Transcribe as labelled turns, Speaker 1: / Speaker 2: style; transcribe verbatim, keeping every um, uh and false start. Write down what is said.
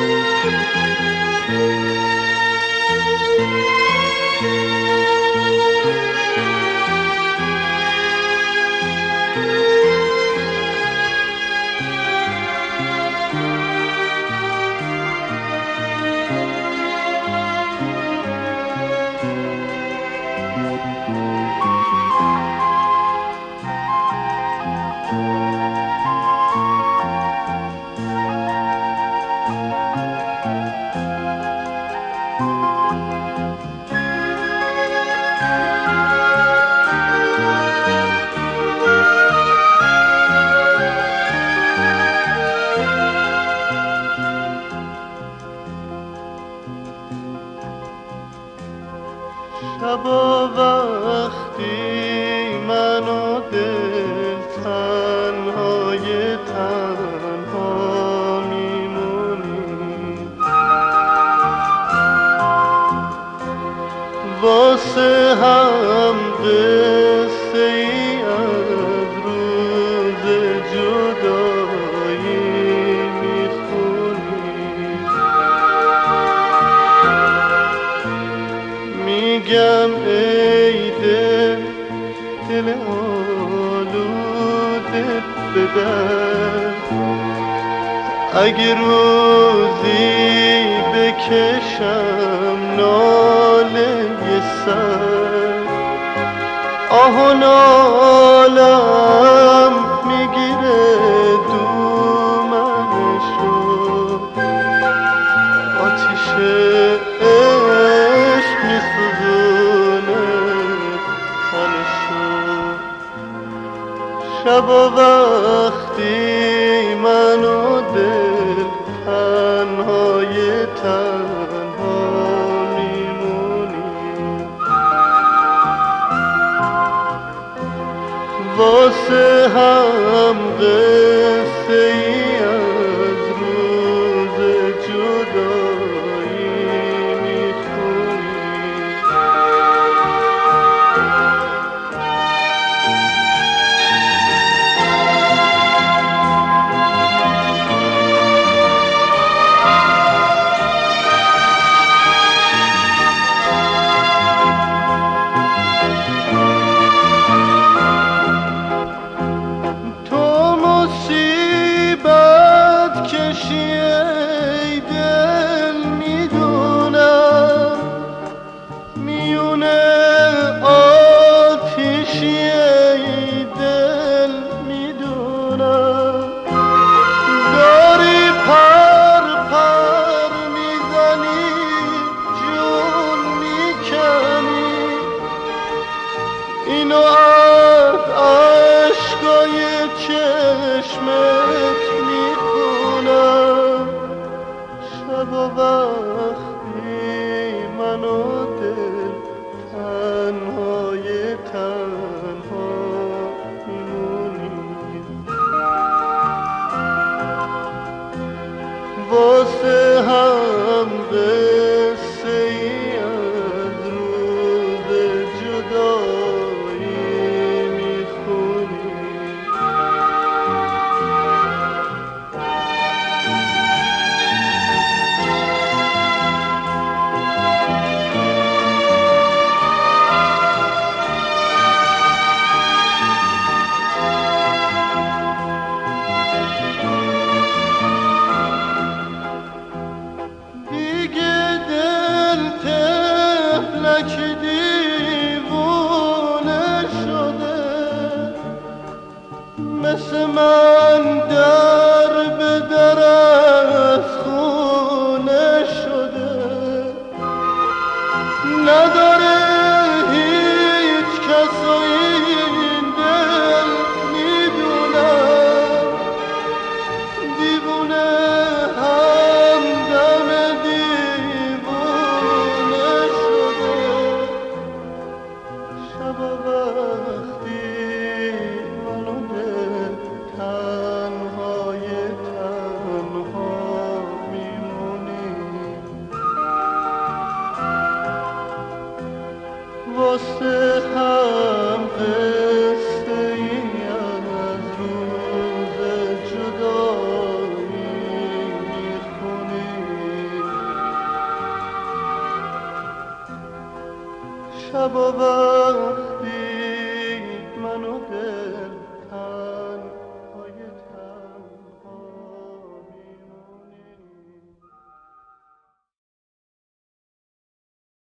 Speaker 1: شبا وقتی من و دل تنهای تنها میمونیم، واسه هم قصه ای از روز جدایی میخونیم. میگم ای دل، دل آلوده بدر، اگه روزی بکشم ناله سر، آه و نالم میگیره دومنشو، آتیش عشق میسوزونه تنشو. شبا وقتی من و دل تنهای تنها میمونیم، واسه هم قصه ای از روز جدایی میخونیم. ای دل میدونم میونه آتیشی، ای دل میدونم داری پر پر میزنی جون میکنی، اینو از عشقای چشمت میخونم. شبا وقتی من و دل تنهای تنها میمونیم، واسه هم قصه ای از روز جدایی میخونیم. دیگه شب و وقتی